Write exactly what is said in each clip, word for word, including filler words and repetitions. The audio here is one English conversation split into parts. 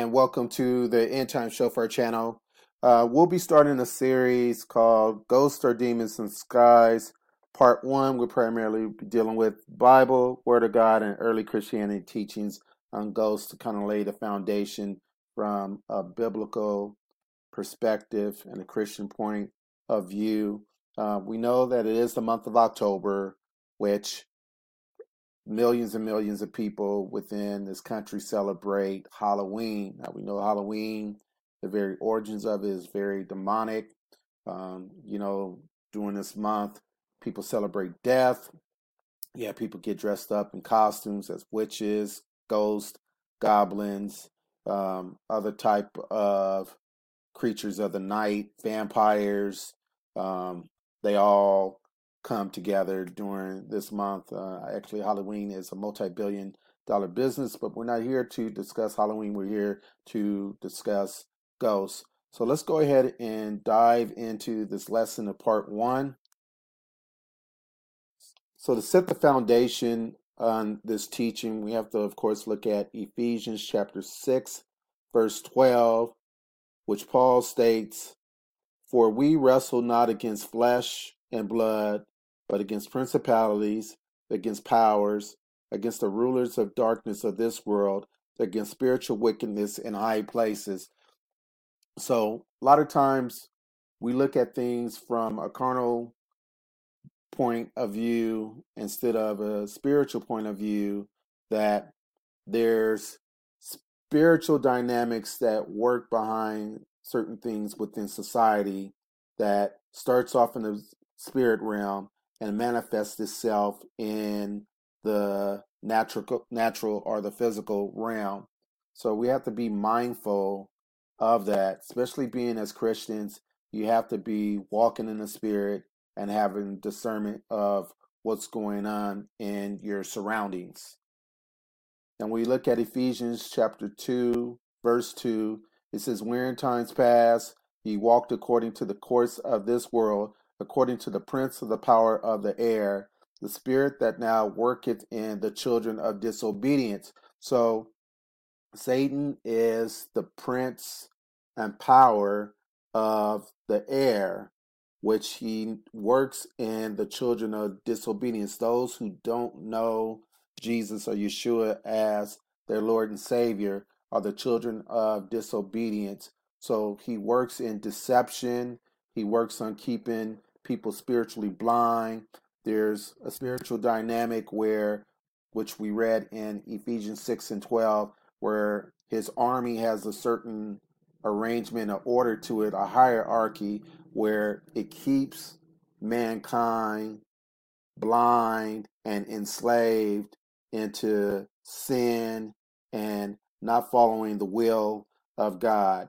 and welcome to the End Time Show for our channel. Uh, we'll be starting a series called Ghosts or Demons in Skies. Part one, we'll primarily be dealing with Bible, Word of God, and early Christianity teachings on ghosts to kind of lay the foundation from a biblical perspective and a Christian point of view. Uh, we know that it is the month of October, which millions and millions of people within this country celebrate Halloween. Now we know Halloween, the very origins of it is very demonic. Um, you know, during this month, people celebrate death. Yeah, people get dressed up in costumes as witches, ghosts, goblins, um, other type of creatures of the night, vampires. Um, they all come together during this month. Uh, actually, Halloween is a multi-billion dollar business, but we're not here to discuss Halloween. We're here to discuss ghosts. So let's go ahead and dive into this lesson of part one. So to set the foundation on this teaching, we have to, of course, look at Ephesians chapter six, verse twelve, which Paul states, "For we wrestle not against flesh and blood, but against principalities, against powers, against the rulers of darkness of this world, against spiritual wickedness in high places." So a lot of times we look at things from a carnal point of view instead of a spiritual point of view, that there's spiritual dynamics that work behind certain things within society that starts off in the spirit realm and manifests itself in the natural natural or the physical realm. So we have to be mindful of that, especially being as Christians. You have to be walking in the spirit and having discernment of what's going on in your surroundings. And we look at Ephesians chapter two, verse two, it says, "Where in times past ye walked according to the course of this world, according to the prince of the power of the air, the spirit that now worketh in the children of disobedience." So Satan is the prince and power of the air, which he works in the children of disobedience, those who don't know Jesus or Yeshua as their Lord and Savior are the children of disobedience. So he works in deception. He works on keeping people spiritually blind. There's a spiritual dynamic where, which we read in Ephesians six and twelve, where his army has a certain arrangement, an order to it, a hierarchy, where it keeps mankind blind and enslaved into sin and not following the will of God.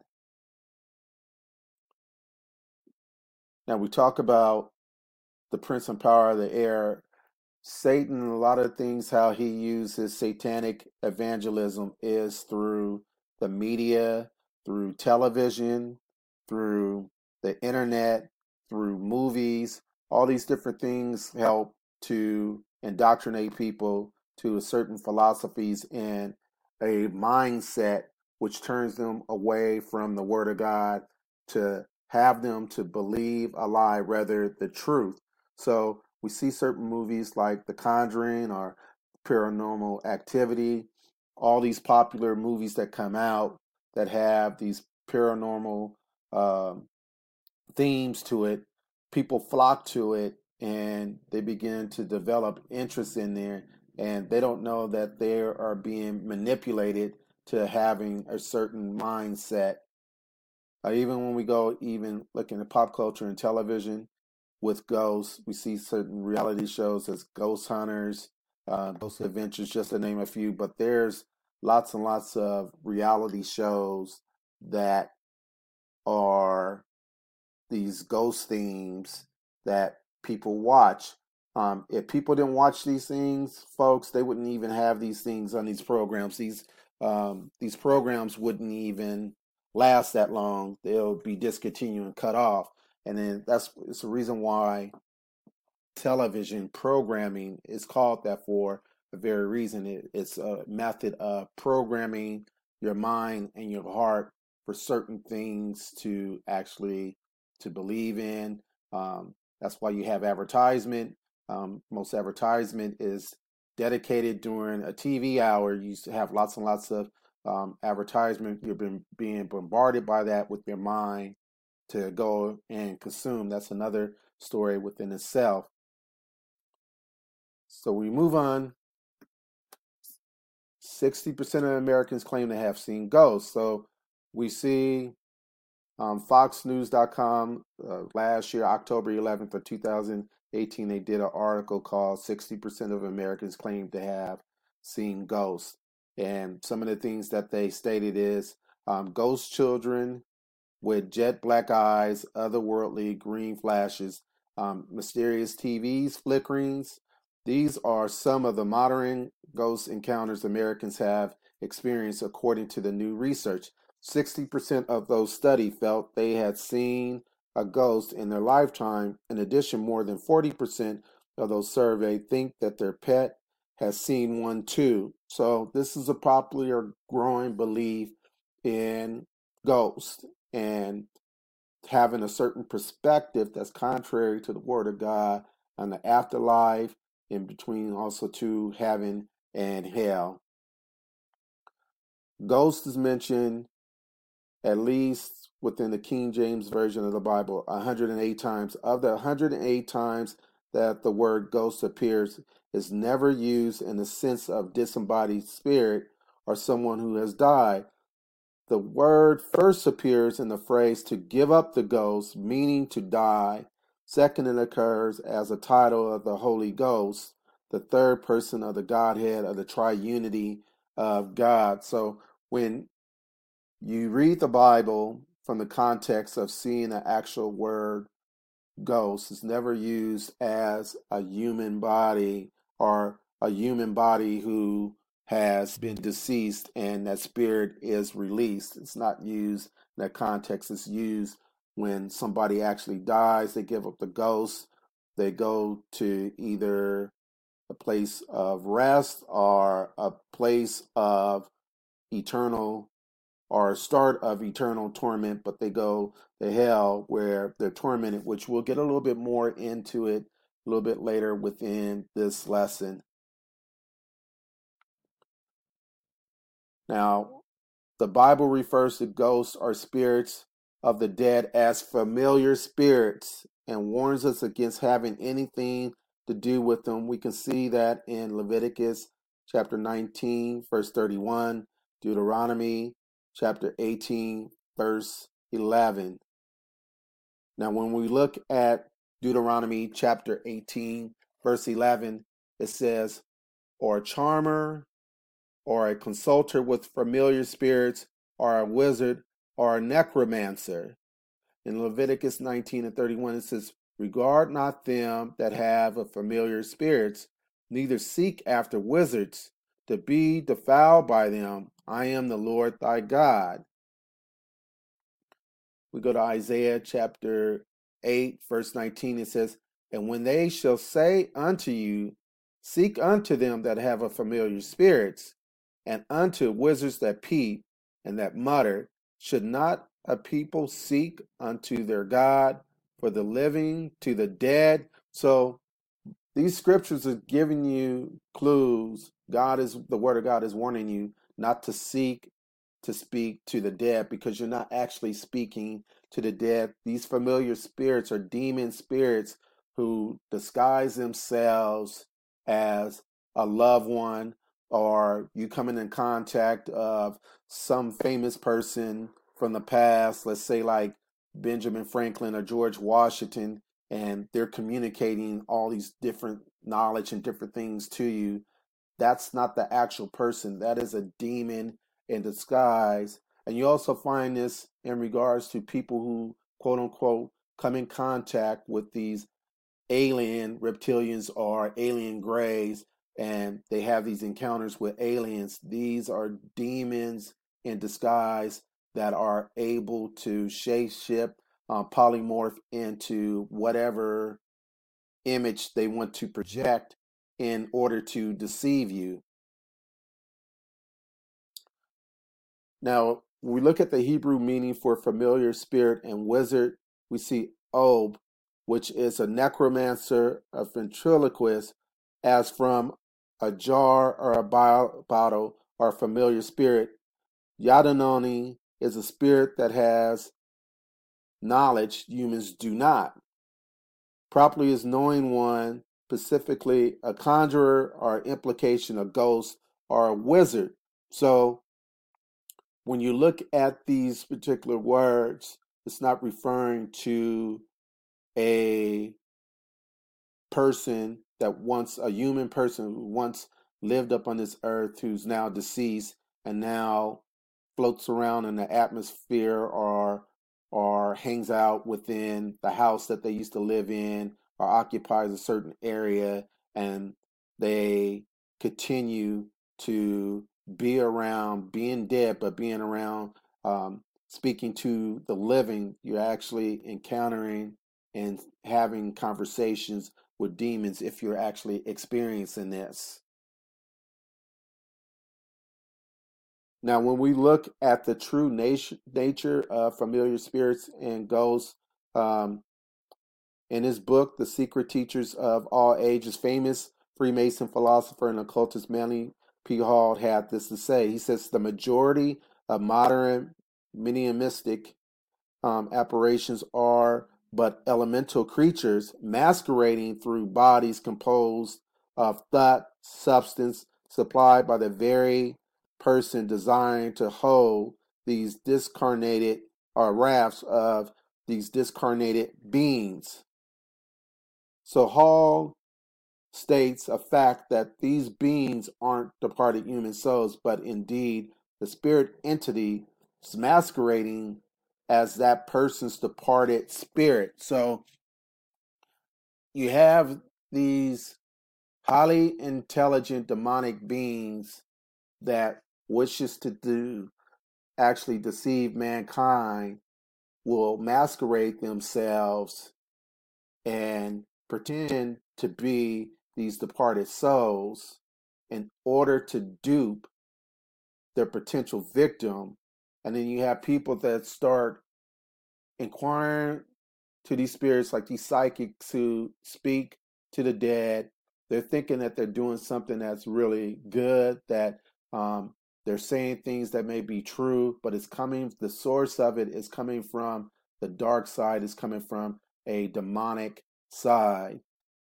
Now we talk about the prince and power of the air. Satan, a lot of things, how he uses satanic evangelism is through the media, through television, through the internet, through movies. All these different things help to indoctrinate people to a certain philosophies and a mindset which turns them away from the Word of God to have them to believe a lie rather the truth. So we see certain movies like The Conjuring or Paranormal Activity, all these popular movies that come out that have these paranormal um, themes to it. People flock to it and they begin to develop interest in there, and they don't know that they are being manipulated to having a certain mindset. Uh, even when we go, even looking at pop culture and television, with ghosts, we see certain reality shows as Ghost Hunters, uh, Ghost Adventures, just to name a few. But there's lots and lots of reality shows that are these ghost themes that people watch. Um, if people didn't watch these things, folks, they wouldn't even have these things on these programs. These um, these programs wouldn't even last that long. They'll be discontinued and cut off. And then that's it's the reason why television programming is called that, for a very reason. It, it's a method of programming your mind and your heart for certain things to actually to believe in. Um, that's why you have advertisement. Um, most advertisement is dedicated during a T V hour. You have lots and lots of um, advertisement. You've been being bombarded by that with your mind to go and consume. That's another story within itself. So we move on. sixty percent of Americans claim to have seen ghosts. So we see um, fox news dot com uh, last year, October eleventh of two thousand eighteen, they did an article called sixty percent of Americans claim to have seen ghosts. And some of the things that they stated is um, ghost children with jet black eyes, otherworldly green flashes, um, mysterious T Vs, flickerings. These are some of the modern ghost encounters Americans have experienced, according to the new research. sixty percent of those studied felt they had seen a ghost in their lifetime. In addition, more than forty percent of those surveyed think that their pet has seen one too. So, this is a popular growing belief in ghosts and having a certain perspective that's contrary to the word of God on the afterlife, in between also to heaven and hell. Ghost is mentioned at least within the King James Version of the Bible one hundred eight times. Of the one hundred eight times that the word ghost appears, is never used in the sense of disembodied spirit or someone who has died. The word first appears in the phrase to give up the ghost, meaning to die. Second, it occurs as a title of the Holy Ghost, the third person of the Godhead of the triunity of God. So when you read the Bible from the context of seeing the actual word ghost, it's never used as a human body or a human body who has been deceased and that spirit is released. It's not used in that context. It's used when somebody actually dies, they give up the ghost, they go to either a place of rest or a place of eternal or a start of eternal torment, but they go to hell where they're tormented, which we'll get a little bit more into it a little bit later within this lesson. Now, the Bible refers to ghosts or spirits of the dead as familiar spirits and warns us against having anything to do with them. We can see that in Leviticus chapter nineteen, verse thirty-one, Deuteronomy chapter eighteen, verse eleven. Now, when we look at Deuteronomy chapter eighteen, verse eleven, it says, or a charmer, or a consulter with familiar spirits, or a wizard, or a necromancer. In Leviticus nineteen and thirty-one, it says, regard not them that have a familiar spirits, neither seek after wizards, to be defiled by them. I am the Lord thy God. We go to Isaiah chapter eight, verse nineteen. It says, and when they shall say unto you, seek unto them that have a familiar spirits, and unto wizards that peep and that mutter, should not a people seek unto their God, for the living to the dead? So these scriptures are giving you clues. God is, the word of God is warning you not to seek to speak to the dead, because you're not actually speaking to the dead. These familiar spirits are demon spirits who disguise themselves as a loved one, or you coming in contact of some famous person from the past, let's say like Benjamin Franklin or George Washington, and they're communicating all these different knowledge and different things to you. That's not the actual person. That is a demon in disguise. And you also find this in regards to people who, quote unquote, come in contact with these alien reptilians or alien greys, and they have these encounters with aliens. These are demons in disguise that are able to shape shift, uh, polymorph into whatever image they want to project in order to deceive you. Now, when we look at the Hebrew meaning for familiar spirit and wizard, we see Ob, which is a necromancer, a ventriloquist, as from a jar or a bottle or a familiar spirit. Yadunoni is a spirit that has knowledge humans do not. Properly is knowing one, specifically a conjurer or implication, a ghost or a wizard. So when you look at these particular words, it's not referring to a person that once, a human person who once lived up on this earth, who's now deceased and now floats around in the atmosphere or or hangs out within the house that they used to live in or occupies a certain area, and they continue to be around being dead, but being around um, speaking to the living. You're actually encountering and having conversations with demons if you're actually experiencing this. Now, when we look at the true nat- nature of familiar spirits and ghosts, um, in his book, The Secret Teachers of All Ages, famous Freemason philosopher and occultist Manly P. Hall had this to say. He says, the majority of modern mediumistic um, apparitions are but elemental creatures masquerading through bodies composed of thought, substance, supplied by the very person designed to hold these discarnated or rafts of these discarnated beings. So Hall states a fact that these beings aren't departed human souls, but indeed the spirit entity is masquerading as that person's departed spirit. So you have these highly intelligent demonic beings that wishes to do actually deceive mankind, will masquerade themselves and pretend to be these departed souls in order to dupe their potential victim. And then you have people that start inquiring to these spirits, like these psychics who speak to the dead. They're thinking that they're doing something that's really good, that um, they're saying things that may be true, but it's coming, the source of it is coming from the dark side, is coming from a demonic side.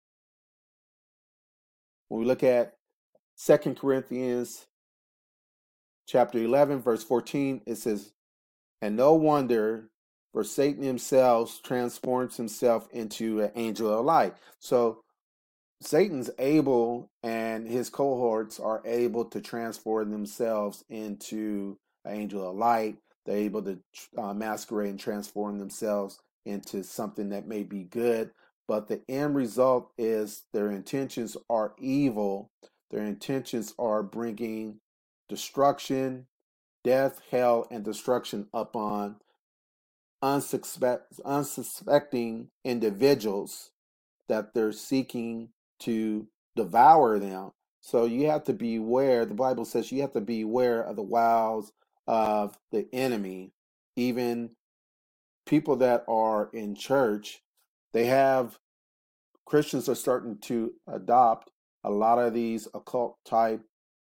When we look at Second Corinthians chapter eleven, verse fourteen, it says, and no wonder, for Satan himself transforms himself into an angel of light. So Satan's able, and his cohorts are able to transform themselves into an angel of light. They're able to uh, masquerade and transform themselves into something that may be good, but the end result is their intentions are evil. Their intentions are bringing destruction, death, hell, and destruction upon unsuspect, unsuspecting individuals that they're seeking to devour them. So you have to be aware. The Bible says you have to be aware of the wiles of the enemy. Even people that are in church, they have, Christians are starting to adopt a lot of these occult type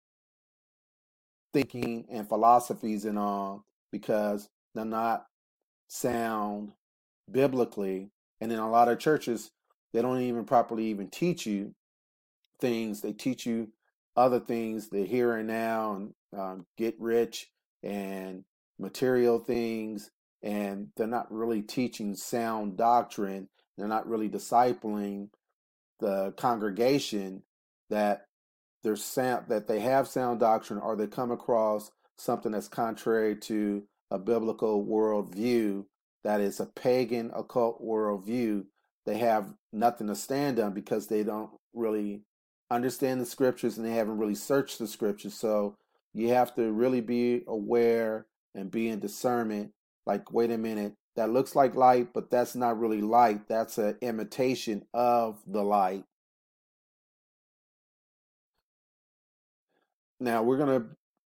thinking and philosophies and all, because they're not sound biblically. And in a lot of churches, they don't even properly even teach you things. They teach you other things, the here and now, and um, get rich and material things. And they're not really teaching sound doctrine. They're not really discipling the congregation that they're sound, that they have sound doctrine, or they come across something that's contrary to a biblical worldview, that is a pagan occult worldview. They have nothing to stand on because they don't really understand the scriptures and they haven't really searched the scriptures. So you have to really be aware and be in discernment. Like, wait a minute, that looks like light, but that's not really light. That's an imitation of the light. Now we're going to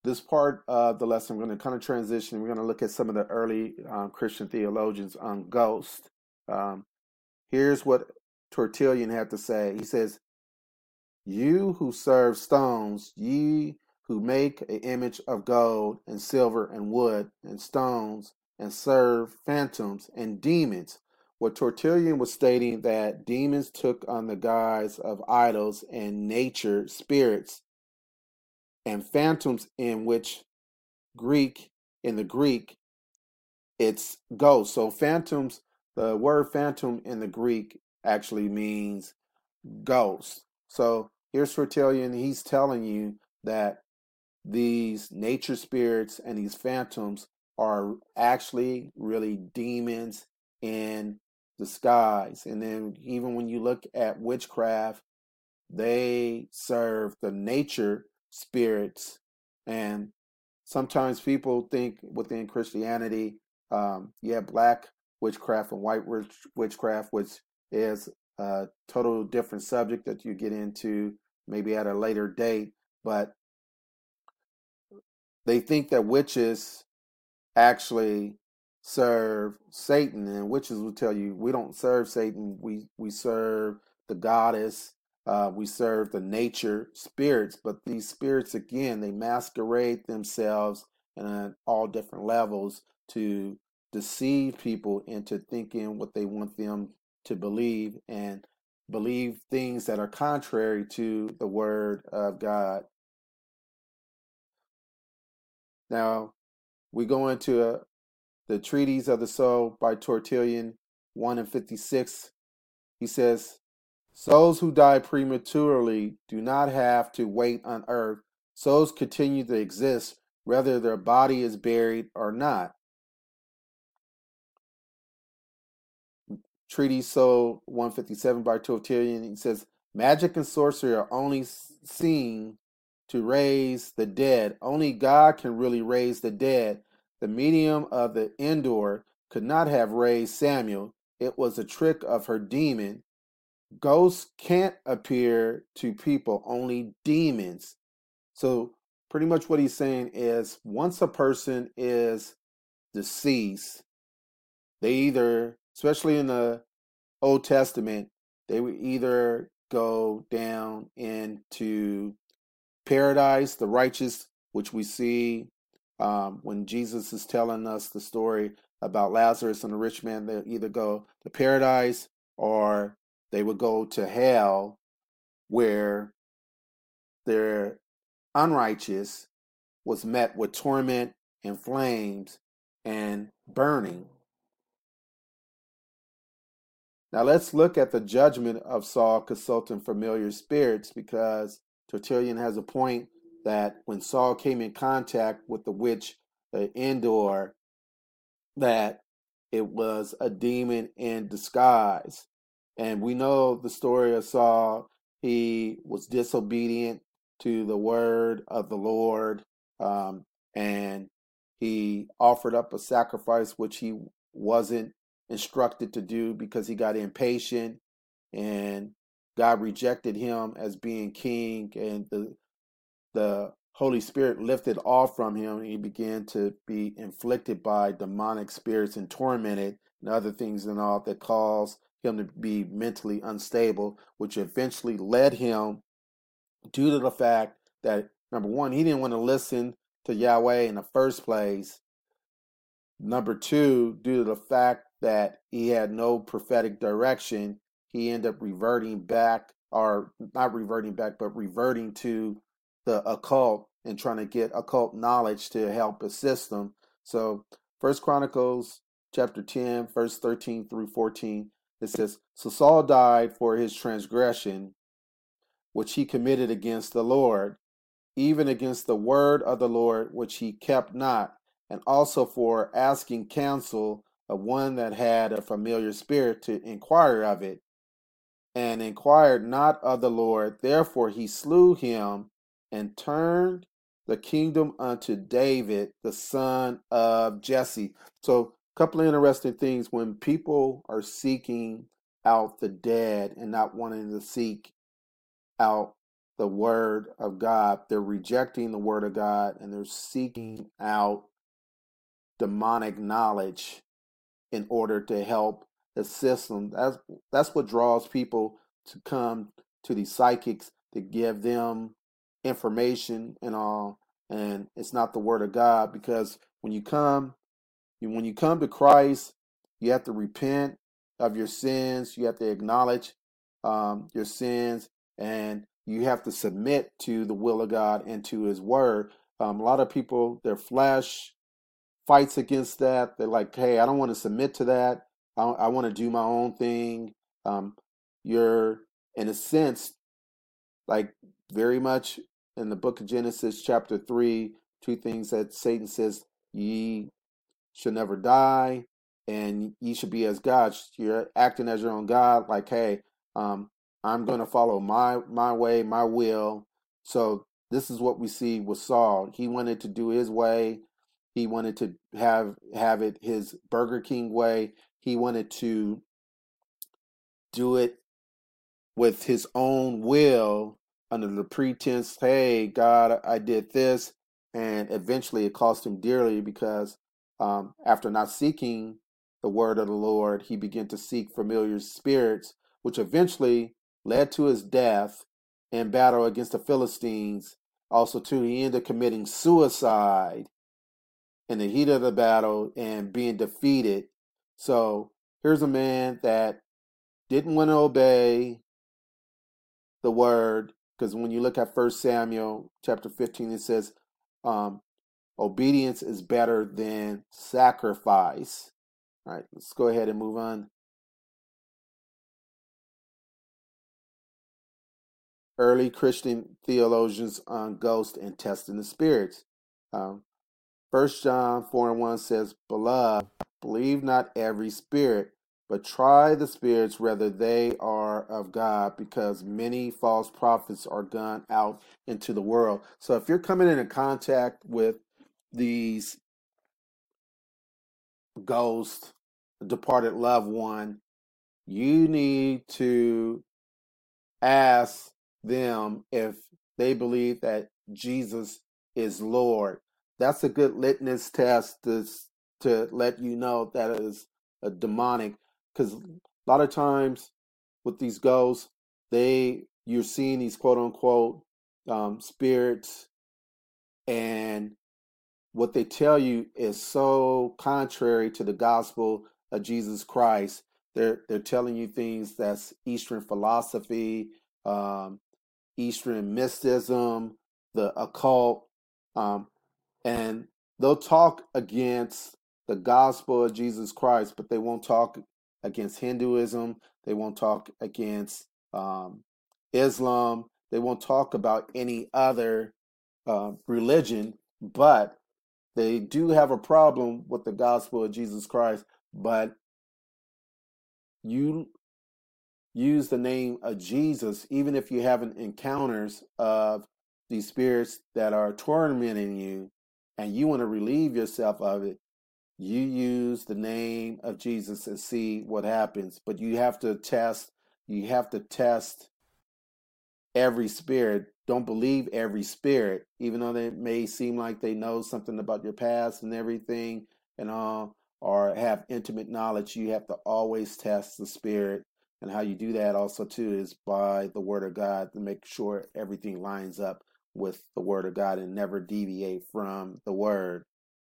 this part of the lesson, we're going to kind of transition. We're going to look at some of the early um, Christian theologians on ghosts. Um, here's what Tertullian had to say. He says, "You who serve stones, ye who make an image of gold and silver and wood and stones and serve phantoms and demons." What Tertullian was stating, that demons took on the guise of idols and nature spirits and phantoms, in which Greek, in the Greek, it's ghosts. So phantoms, the word phantom in the Greek actually means ghost. So here's Tertullian, he's telling you that these nature spirits and these phantoms are actually really demons in disguise. And then even when you look at witchcraft, they serve the nature spirits. And sometimes people think within Christianity, um, you have black witchcraft and white witchcraft, which is a total different subject that you get into maybe at a later date. But they think that witches actually serve Satan, and witches will tell you, we don't serve Satan. We we serve the goddess. Uh, we serve the nature spirits. But these spirits, again, they masquerade themselves at all different levels to deceive people into thinking what they want them to believe, and believe things that are contrary to the word of God. Now, we go into a, the Treatise of the Soul by Tertullian, one and fifty-six. He says, "Souls who die prematurely do not have to wait on earth. Souls continue to exist whether their body is buried or not." Treatise Soul one fifty-seven by Tertullian, he says, "Magic and sorcery are only seen to raise the dead. Only God can really raise the dead. The medium of the Endor could not have raised Samuel. It was a trick of her demon. Ghosts can't appear to people, only demons." So pretty much what he's saying is, once a person is deceased, they either, especially in the Old Testament, they would either go down into paradise, the righteous, which we see um, when Jesus is telling us the story about Lazarus and the rich man. They'll either go to paradise or they would go to hell, where their unrighteous was met with torment and flames and burning. Now let's look at the judgment of Saul consulting familiar spirits, because Tertullian has a point that when Saul came in contact with the witch, the Endor, that it was a demon in disguise. And we know the story of Saul. He was disobedient to the word of the Lord, um, and he offered up a sacrifice which he wasn't instructed to do because he got impatient, and God rejected him as being king, and the the Holy Spirit lifted off from him, and he began to be inflicted by demonic spirits and tormented and other things and all that caused him to be mentally unstable, which eventually led him, due to the fact that, number one, he didn't want to listen to Yahweh in the first place. Number two, due to the fact that he had no prophetic direction, he ended up reverting back, or not reverting back, but reverting to the occult and trying to get occult knowledge to help assist them. So First Chronicles chapter ten, verse thirteen through fourteen, it says, "So Saul died for his transgression, which he committed against the Lord, even against the word of the Lord, which he kept not, and also for asking counsel of one that had a familiar spirit to inquire of it, and inquired not of the Lord. Therefore he slew him, and turned the kingdom unto David, the son of Jesse." So a couple of interesting things. When people are seeking out the dead and not wanting to seek out the word of God. They're rejecting the word of God, and they're seeking out demonic knowledge in order to help assist them. That's that's what draws people to come to these psychics, to give them information and all. And it's not the word of God, because when you come, when you come to Christ, you have to repent of your sins. You have to acknowledge um, your sins, and you have to submit to the will of God and to His word. Um, a lot of people, their flesh fights against that. They're like, hey, I don't want to submit to that. I, I want to do my own thing. Um, you're, in a sense, like very much in the book of Genesis, chapter three, two things that Satan says: ye should never die, and ye should be as gods. You're acting as your own God, like, hey, um, I'm going to follow my my way, my will. So this is what we see with Saul. He wanted to do his way. He wanted to have have it his Burger King way. He wanted to do it with his own will under the pretense, hey, God, I did this. And eventually it cost him dearly, because um, after not seeking the word of the Lord, he began to seek familiar spirits, which eventually led to his death in battle against the Philistines. Also, too, he ended up committing suicide in the heat of the battle and being defeated. So here's a man that didn't want to obey the word, because when you look at First Samuel chapter fifteen, it says um, obedience is better than sacrifice. All right, let's go ahead and move on. Early Christian theologians on ghosts and testing the spirits. Um, First John four and one says, beloved, believe not every spirit, but try the spirits whether they are of God, because many false prophets are gone out into the world. So if you're coming into contact with these ghosts, departed loved one, you need to ask them if they believe that Jesus is Lord. That's a good litmus test to, to let you know that it is a demonic, because a lot of times with these ghosts, they you're seeing these quote unquote um, spirits, and what they tell you is so contrary to the gospel of Jesus Christ. They're they're telling you things that's Eastern philosophy, um, Eastern mysticism, the occult, um, and they'll talk against the gospel of Jesus Christ, but they won't talk against Hinduism. They won't talk against um, Islam. They won't talk about any other uh, religion, but they do have a problem with the gospel of Jesus Christ. But you use the name of Jesus, even if you're having encounters of these spirits that are tormenting you and you want to relieve yourself of it, you use the name of Jesus and see what happens. But you have to test, you have to test every spirit. Don't believe every spirit, even though they may seem like they know something about your past and everything and all, or have intimate knowledge. You have to always test the spirit. And how you do that also too is by the word of God, to make sure everything lines up with the word of God and never deviate from the word.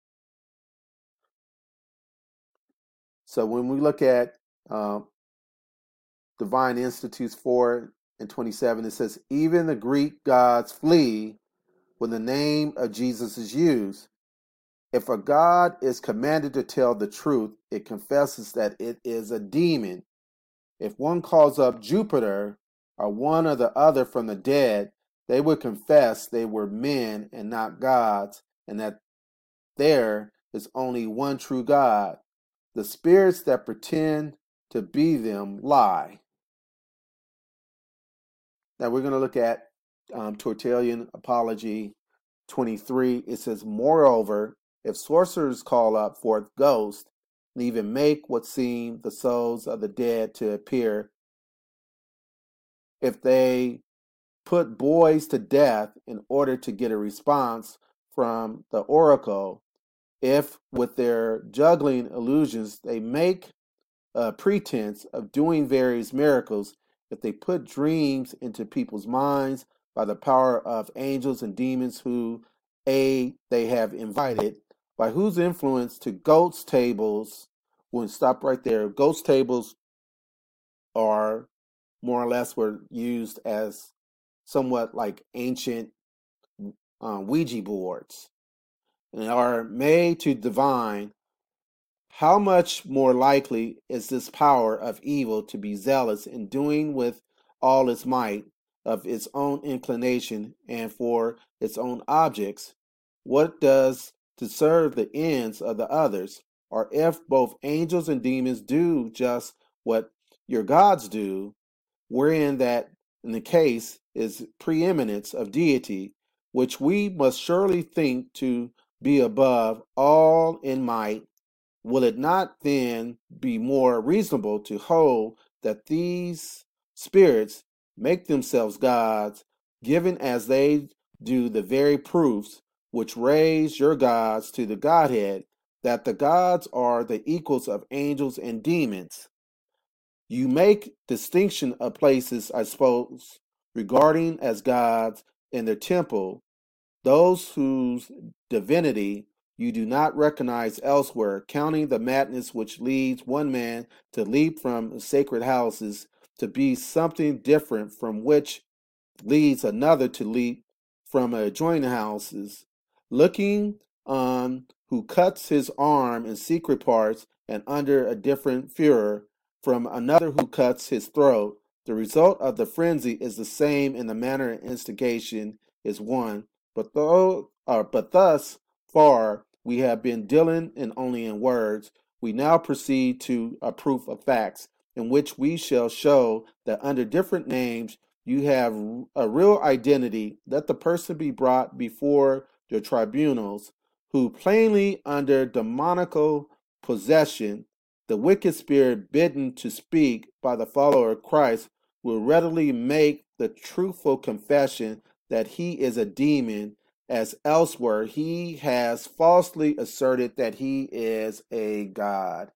So when we look at uh, Divine Institutes four and twenty-seven, it says, even the Greek gods flee when the name of Jesus is used. If a god is commanded to tell the truth, it confesses that it is a demon. If one calls up Jupiter or one or the other from the dead, they would confess they were men and not gods, and that there is only one true God. The spirits that pretend to be them lie. Now we're going to look at um, Tertullian Apology twenty-three. It says, moreover, if sorcerers call up forth ghosts, and even make what seem the souls of the dead to appear, if they put boys to death in order to get a response from the oracle, if with their juggling illusions they make a pretense of doing various miracles, if they put dreams into people's minds by the power of angels and demons who a they have invited, by whose influence to goats tables, we'll stop right there. Goats tables are more or less were used as somewhat like ancient um, Ouija boards, and are made to divine. How much more likely is this power of evil to be zealous in doing with all its might of its own inclination and for its own objects, what does to serve the ends of the others? Or if both angels and demons do just what your gods do, wherein that in the case is preeminence of deity, which we must surely think to be above all in might, will it not then be more reasonable to hold that these spirits make themselves gods, given as they do the very proofs which raise your gods to the Godhead, that the gods are the equals of angels and demons? You make distinction of places, I suppose, regarding as gods in their temple, those whose divinity you do not recognize elsewhere, counting the madness which leads one man to leap from sacred houses to be something different from which leads another to leap from adjoining houses, looking on who cuts his arm in secret parts and under a different furor from another who cuts his throat. The result of the frenzy is the same, and the manner and instigation is one. But though, uh, but thus far we have been dealing in only in words. We now proceed to a proof of facts, in which we shall show that under different names you have a real identity. Let the person be brought before your tribunals, who plainly under demoniacal possession, the wicked spirit bidden to speak by the follower of Christ, will readily make the truthful confession that he is a demon, as elsewhere he has falsely asserted that he is a god.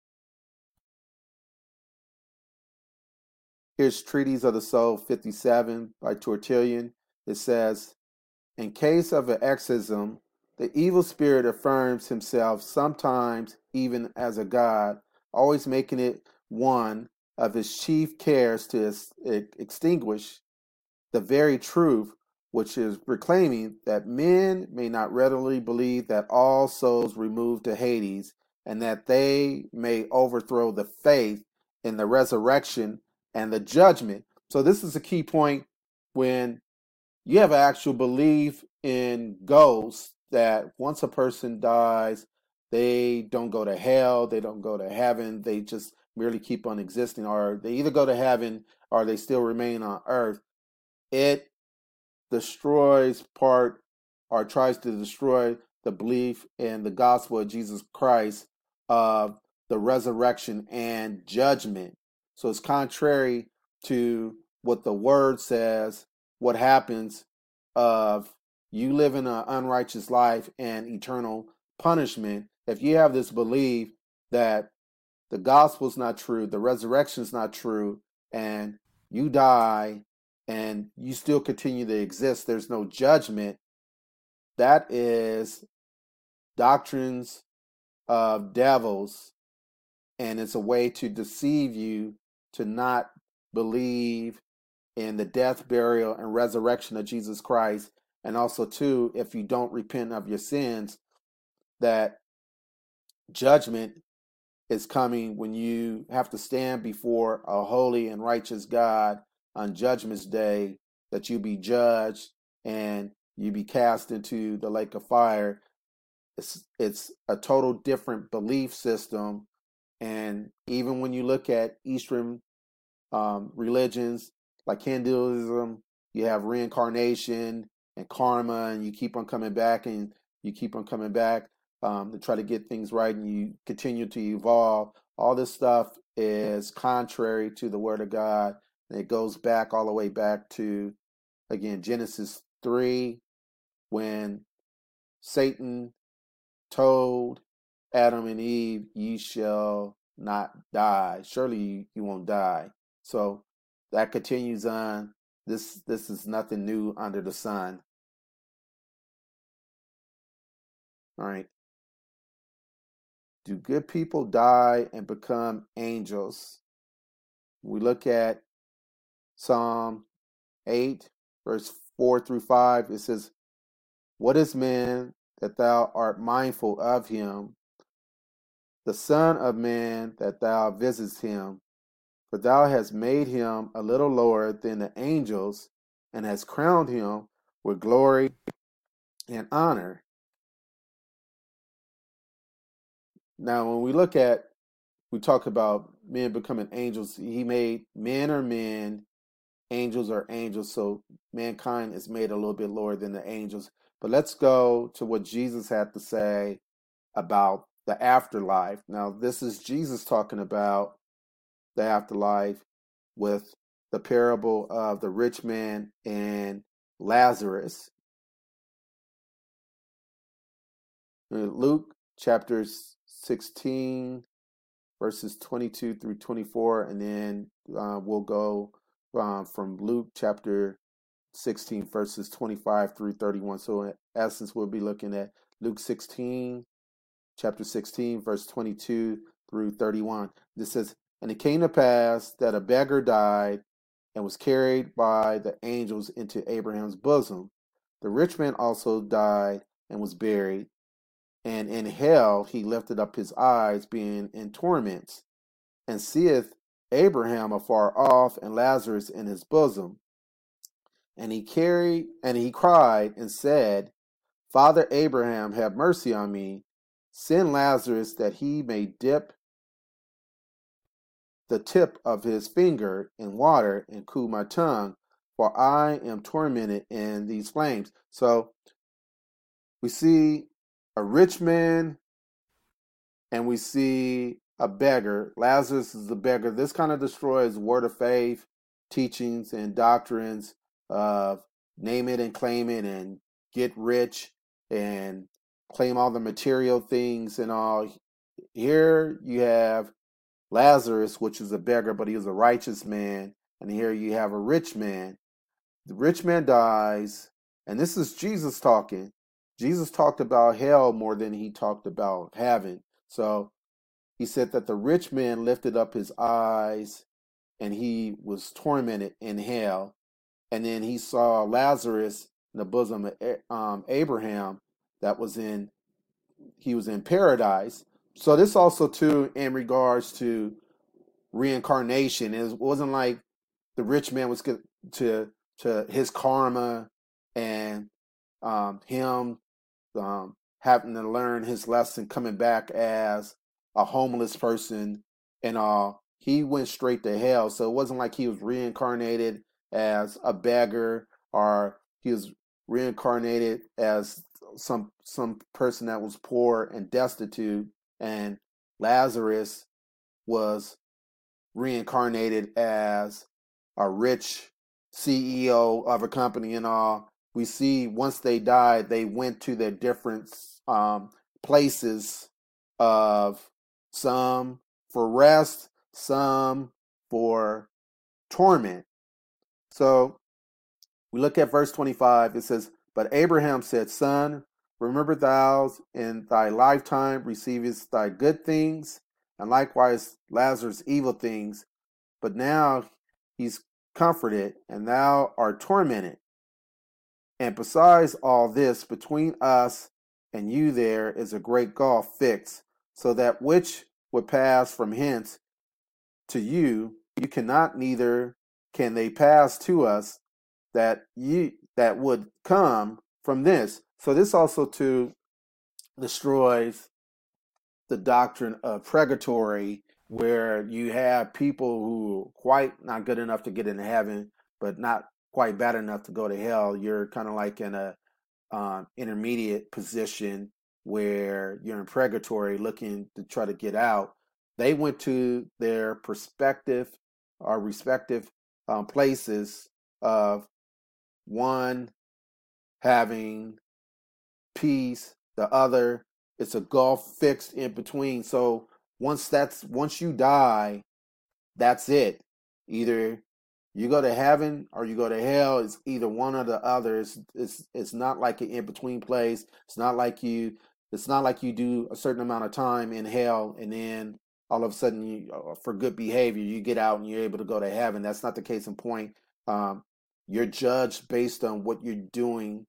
Here's Treatise of the Soul fifty-seven by Tertullian. It says, in case of an exorcism, the evil spirit affirms himself sometimes even as a god, always making it one of his chief cares to extinguish the very truth, which is proclaiming that men may not readily believe that all souls remove to Hades, and that they may overthrow the faith in the resurrection and the judgment. So this is a key point. When you have an actual belief in ghosts, that once a person dies, they don't go to hell, they don't go to heaven, they just merely keep on existing, or they either go to heaven or they still remain on earth. It destroys part or tries to destroy the belief in the gospel of Jesus Christ of the resurrection and judgment. So it's contrary to what the word says, what happens of you living an unrighteous life and eternal punishment. If you have this belief that the gospel is not true, the resurrection is not true, and you die and you still continue to exist, there's no judgment, that is doctrines of devils, and it's a way to deceive you to not believe in the death, burial, and resurrection of Jesus Christ. And also, too, if you don't repent of your sins, that judgment is coming when you have to stand before a holy and righteous God on Judgment's Day, that you be judged and you be cast into the lake of fire. It's, it's a total different belief system. And even when you look at Eastern um, religions like Hinduism, you have reincarnation and karma, and you keep on coming back and you keep on coming back um, to try to get things right, and you continue to evolve. All this stuff is contrary to the Word of God, and it goes back all the way back to again, Genesis three, when Satan told Adam and Eve, ye shall not die. Surely you, you won't die. So that continues on. This this is nothing new under the sun. All right. Do good people die and become angels? We look at Psalm eight, verse four through five. It says, what is man that thou art mindful of him? The Son of Man that thou visitest him? For thou hast made him a little lower than the angels, and hast crowned him with glory and honor. Now, when we look at, we talk about men becoming angels, he made men are men, angels are angels, so mankind is made a little bit lower than the angels. But let's go to what Jesus had to say about the afterlife. Now, this is Jesus talking about the afterlife with the parable of the rich man and Lazarus. Luke chapter sixteen, verses twenty-two through twenty-four, and then uh, we'll go um, from Luke chapter sixteen, verses twenty-five through thirty-one. So in essence, we'll be looking at Luke sixteen, chapter sixteen, verse twenty-two through thirty-one. This says, and it came to pass that a beggar died and was carried by the angels into Abraham's bosom. The rich man also died and was buried. And in hell he lifted up his eyes, being in torments, and seeth Abraham afar off, and Lazarus in his bosom. And he carried, and he cried and said, Father Abraham, have mercy on me. Send Lazarus that he may dip the tip of his finger in water and cool my tongue, for I am tormented in these flames. So we see a rich man and we see a beggar. Lazarus is a beggar. This kind of destroys word of faith, teachings, and doctrines of name it and claim it and get rich and claim all the material things and all. Here you have Lazarus, which is a beggar, but he was a righteous man. And here you have a rich man. The rich man dies, and this is Jesus talking. Jesus talked about hell more than he talked about heaven. So he said that the rich man lifted up his eyes and he was tormented in hell. And then he saw Lazarus in the bosom of um, Abraham that was in, he was in paradise. So this also too in regards to reincarnation. It wasn't like the rich man was to to his karma and um, him um, having to learn his lesson, coming back as a homeless person and all. He went straight to hell. So it wasn't like he was reincarnated as a beggar or he was reincarnated as some some person that was poor and destitute, and Lazarus was reincarnated as a rich C E O of a company and all. We see once they died, they went to their different um, places of some for rest, some for torment. So we look at verse twenty-five. It says, but Abraham said, Son, remember thou in thy lifetime receivest thy good things, and likewise Lazarus evil things. But now he's comforted, and thou art tormented. And besides all this, between us and you there is a great gulf fixed, so that which would pass from hence to you, you cannot, neither can they pass to us that you that would come from this. So this also too destroys the doctrine of purgatory, where you have people who are quite not good enough to get into heaven, but not quite bad enough to go to hell. You're kind of like in a um, intermediate position where you're in purgatory looking to try to get out. They went to their perspective or respective um, places of one having peace, the other, it's a gulf fixed in between. So once that's once you die, that's it. Either you go to heaven or you go to hell. It's either one or the other. It's it's, it's not like an in between place. It's not like you. It's not like you do a certain amount of time in hell and then all of a sudden, you, uh, for good behavior, you get out and you're able to go to heaven. That's not the case in point. Um, you're judged based on what you're doing,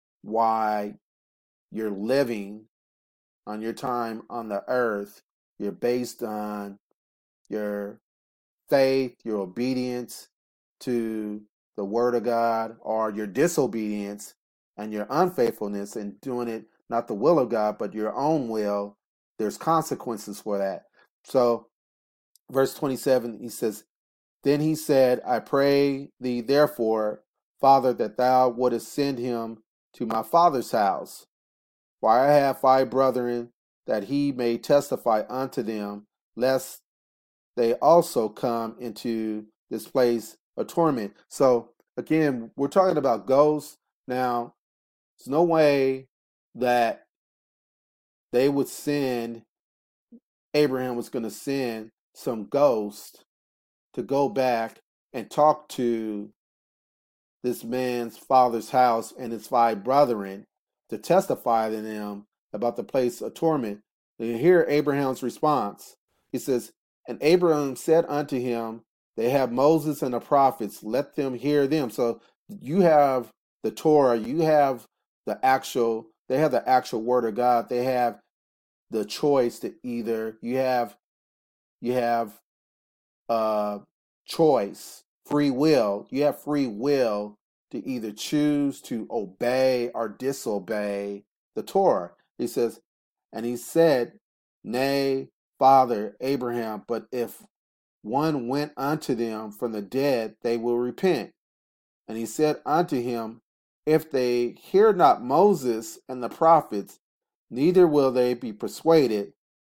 why you're living on your time on the earth. You're based on your faith, your obedience to the word of God, or your disobedience and your unfaithfulness in doing it, not the will of God, but your own will. There's consequences for that. So, verse twenty-seven, he says, Then he said, I pray thee therefore, Father, that thou wouldest send him to my father's house. For I have five brethren, that he may testify unto them, lest they also come into this place of torment. So again, we're talking about ghosts. Now, there's no way that they would send, Abraham was going to send some ghost to go back and talk to this man's father's house and his five brethren to testify to them about the place of torment. And you hear Abraham's response. He says, And Abraham said unto him, They have Moses and the prophets, let them hear them. So you have the Torah, you have the actual, they have the actual word of God. They have the choice to either, you have, you have uh choice, free will. You have free will to either choose to obey or disobey the Torah. He says, and he said, Nay, Father Abraham, but if one went unto them from the dead, they will repent. And he said unto him, If they hear not Moses and the prophets, neither will they be persuaded,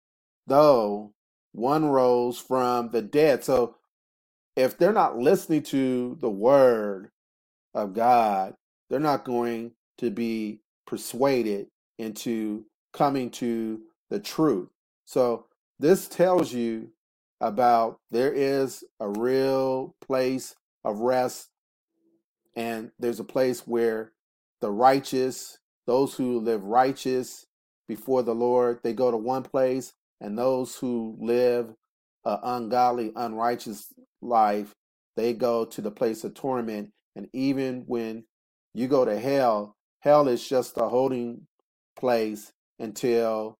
though one rose from the dead. So if they're not listening to the word of God, they're not going to be persuaded into coming to the truth. So this tells you about there is a real place of rest, and there's a place where the righteous, those who live righteous before the Lord, they go to one place, and those who live an ungodly, unrighteous life, they go to the place of torment. And even when you go to hell, hell is just a holding place until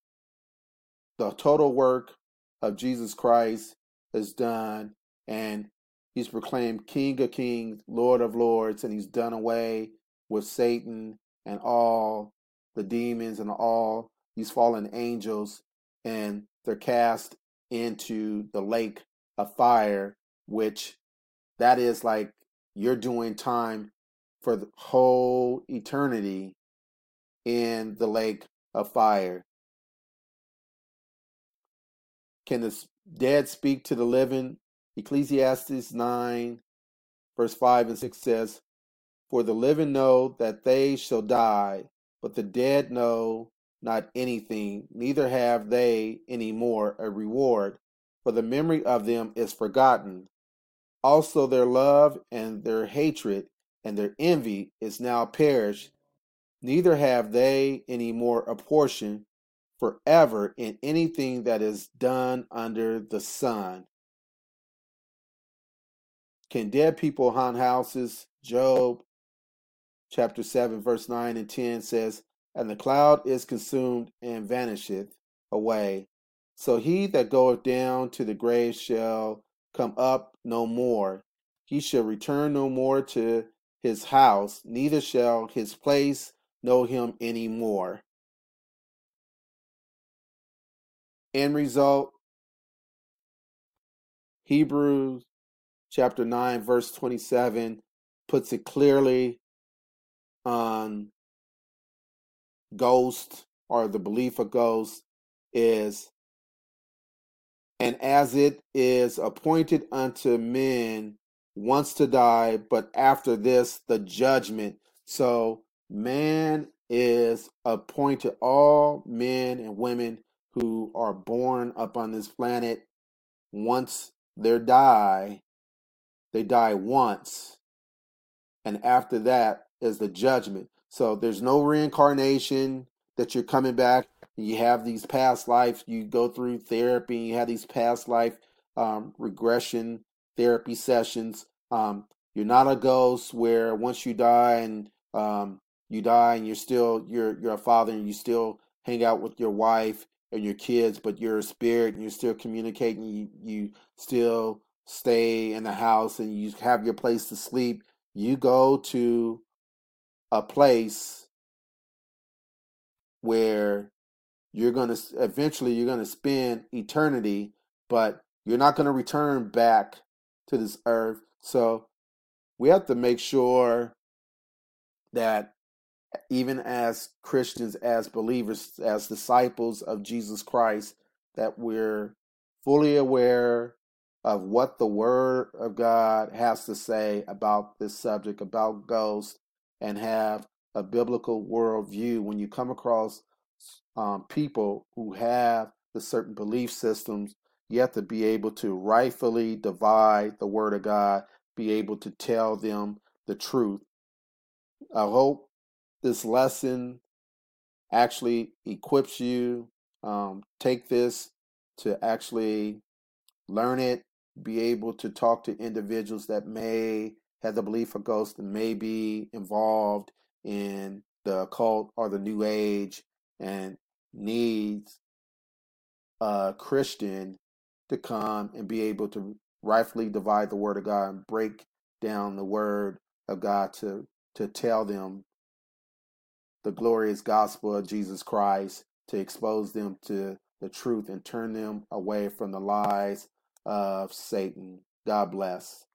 the total work of Jesus Christ is done and he's proclaimed King of Kings, Lord of Lords, and he's done away with Satan and all the demons and all these fallen angels, and they're cast into the lake of fire, which that is like you're doing time for the whole eternity in the lake of fire. Can the dead speak to the living? Ecclesiastes nine, verse five and six says, For the living know that they shall die, but the dead know not anything, neither have they any more a reward, for the memory of them is forgotten. Also their love and their hatred and their envy is now perished, neither have they any more a portion forever in anything that is done under the sun. Can dead people haunt houses? Job chapter seven, verse nine and ten says, And the cloud is consumed and vanisheth away. So he that goeth down to the grave shall come up no more. He shall return no more to his house, neither shall his place know him any more. End result, Hebrews chapter nine, verse twenty-seven puts it clearly on ghost, or the belief of ghosts is, and as it is appointed unto men wants to die, but after this, the judgment. So man is appointed, all men and women who are born upon this planet, once they die, they die once, and after that is the judgment. So there's no reincarnation that you're coming back. You have these past life. You go through therapy. You have these past life um, regression therapy sessions. Um, you're not a ghost where once you die and um, you die and you're still you're you're a father and you still hang out with your wife and your kids, but you're a spirit and you're still communicating. You you still stay in the house and you have your place to sleep. You go to a place where you're going to eventually you're going to spend eternity, but you're not going to return back to this earth. So we have to make sure that even as Christians, as believers, as disciples of Jesus Christ, that we're fully aware of what the Word of God has to say about this subject, about ghosts, and have a biblical worldview. When you come across um, people who have the certain belief systems, you have to be able to rightfully divide the Word of God, be able to tell them the truth. I hope this lesson actually equips you. Um, take this to actually learn it, be able to talk to individuals that may have the belief of ghosts and may be involved in the occult or the new age and needs a Christian to come and be able to rightfully divide the word of God and break down the word of God to to tell them the glorious gospel of Jesus Christ, to expose them to the truth and turn them away from the lies of Satan. God bless.